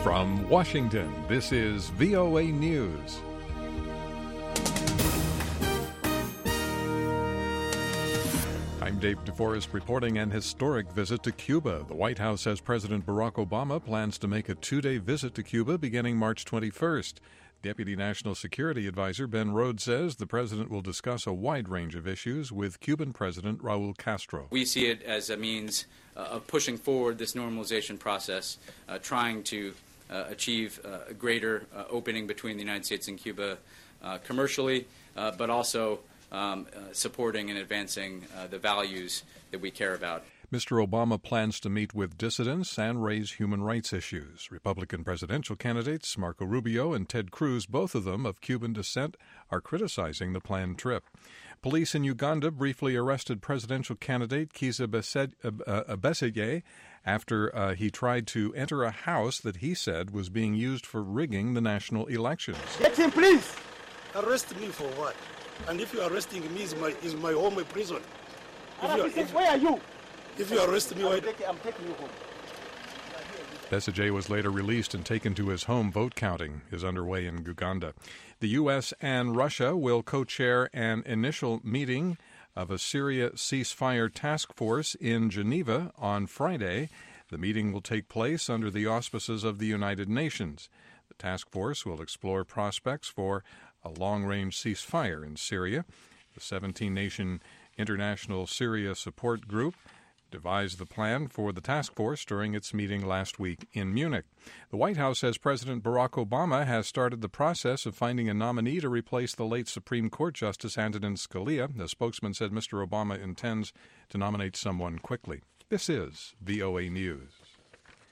From Washington, this is VOA News. I'm Dave DeForest reporting an historic visit to Cuba. The White House says President Barack Obama plans to make a two-day visit to Cuba beginning March 21st. Deputy National Security Advisor Ben Rhodes says the president will discuss a wide range of issues with Cuban President Raul Castro. We see it as a means of pushing forward this normalization process, trying to achieve a greater opening between the United States and Cuba commercially, but also supporting and advancing the values that we care about. Mr. Obama plans to meet with dissidents and raise human rights issues. Republican presidential candidates Marco Rubio and Ted Cruz, both of them of Cuban descent, are criticizing the planned trip. Police in Uganda briefly arrested presidential candidate Kizza Besigye after he tried to enter a house that he said was being used for rigging the national elections. Get him, please! Arrest me for what? And if you are arresting me, is my home a prison? Where are you? If you arrest me, I'm taking you home. Besigye was later released and taken to his home. Vote counting is underway in Uganda. The U.S. and Russia will co-chair an initial meeting of a Syria ceasefire task force in Geneva on Friday. The meeting will take place under the auspices of the United Nations. The task force will explore prospects for a long-range ceasefire in Syria. The 17-nation International Syria Support Group devised the plan for the task force during its meeting last week in Munich. The White House says President Barack Obama has started the process of finding a nominee to replace the late Supreme Court Justice Antonin Scalia. The spokesman said Mr. Obama intends to nominate someone quickly. This is VOA News.